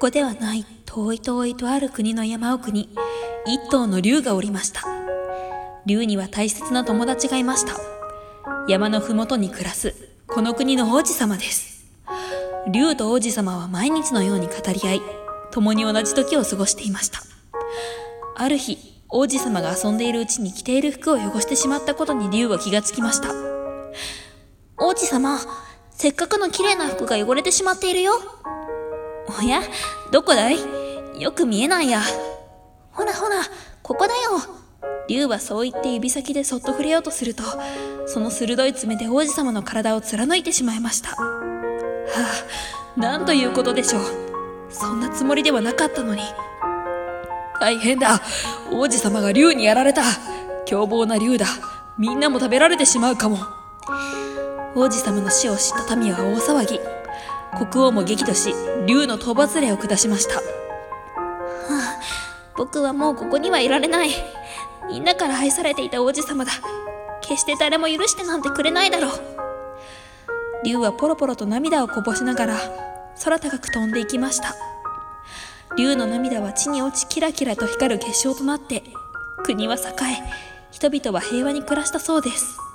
こではない遠い遠いとある国の山奥に一頭の竜がおりました。竜には大切な友達がいました。山のふもとに暮らすこの国の王子様です。竜と王子様は毎日のように語り合い、共に同じ時を過ごしていました。ある日、王子様が遊んでいるうちに着ている服を汚してしまったことに竜は気がつきました。王子様、せっかくの綺麗な服が汚れてしまっているよ。おや、どこだい？よく見えないや。ほらほら、ここだよ。竜はそう言って指先でそっと触れようとすると、その鋭い爪で王子様の体を貫いてしまいました。なんということでしょう。そんなつもりではなかったのに。大変だ。王子様が竜にやられた。凶暴な竜だ。みんなも食べられてしまうかも。王子様の死を知った民は大騒ぎ。国王も激怒し、竜の討伐令を下しました。僕はもうここにはいられない。みんなから愛されていた王子様だ。決して誰も許してなんてくれないだろう。竜はポロポロと涙をこぼしながら空高く飛んでいきました。竜の涙は地に落ちキラキラと光る結晶となって、国は栄え、人々は平和に暮らしたそうです。